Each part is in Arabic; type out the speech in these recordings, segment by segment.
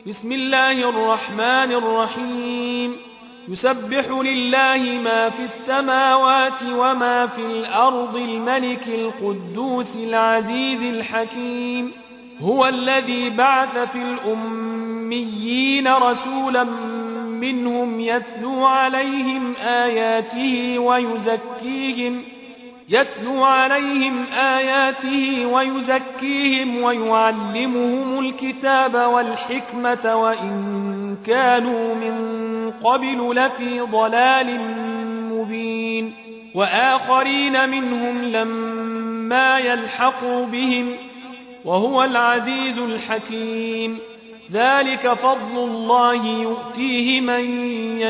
بسم الله الرحمن الرحيم يسبح لله ما في السماوات وما في الأرض الملك القدوس العزيز الحكيم هو الذي بعث في الأميين رسولا منهم يتلو عليهم آياته ويزكيهم ويعلمهم الكتاب والحكمة وإن كانوا من قبل لفي ضلال مبين وآخرين منهم لما يلحقوا بهم وهو العزيز الحكيم ذلك فضل الله يؤتيه من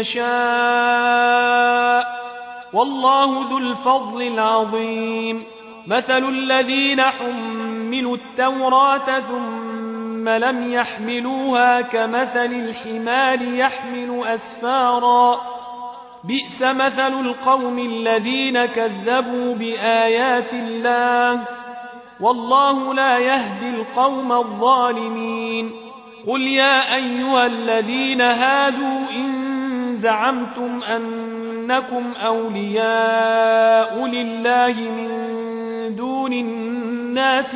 يشاء والله ذو الفضل العظيم مثل الذين حملوا التوراة ثم لم يحملوها كمثل الحمار يحمل أسفارا بئس مثل القوم الذين كذبوا بآيات الله والله لا يهدي القوم الظالمين قل يا أيها الذين هادوا إن زعمتم أنكم أولياء لله من دون الناس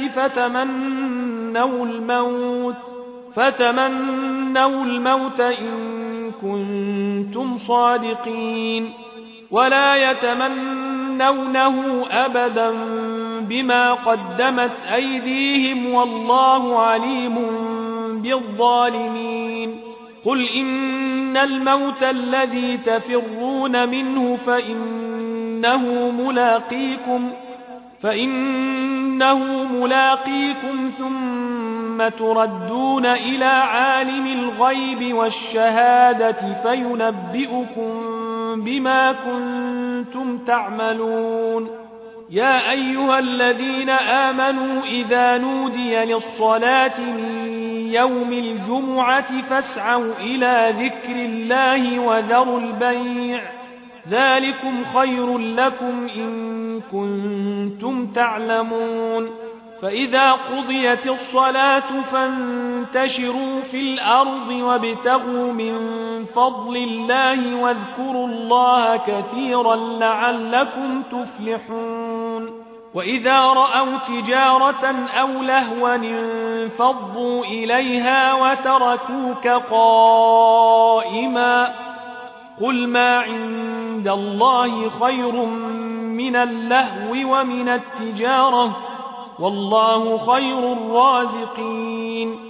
فتمنوا الموت إن كنتم صادقين ولا يتمنونه أبدا بما قدمت أيديهم والله عليم بالظالمين قل إن الموت الذي تفرون منه فإنه ملاقيكم ثم تردون إلى عالم الغيب والشهادة فينبئكم بما كنتم تعملون يا أيها الذين آمنوا إذا نودي للصلاة من يوم الجمعة فاسعوا إلى ذكر الله وذروا البيع ذلكم خير لكم إن كنتم تعلمون فإذا قضيت الصلاة فانتشروا في الأرض وابتغوا من فضل الله واذكروا الله كثيرا لعلكم تفلحون وإذا رأوا تجارة أو لهوا انفضوا إليها وتركوك قائما قل ما عند الله خير من اللهو ومن التجارة والله خير الرازقين